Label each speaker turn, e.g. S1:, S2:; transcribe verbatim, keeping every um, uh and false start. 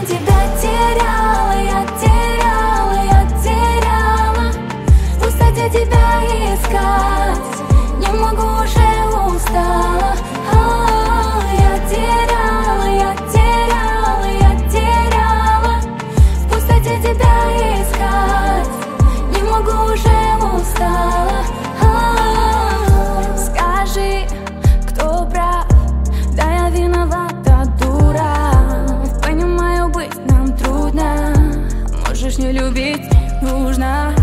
S1: тебя теряла, я теряла, я теряла. В пустоте тебя искать, не могу, уже устала. А, я теряла, я теряла, я теряла. В пустоте тебя искать, не могу, уже устала. А, скажи, кто прав? Да, я виновата, дура. Понимаю, быть нам трудно. Можешь не любить, нужно.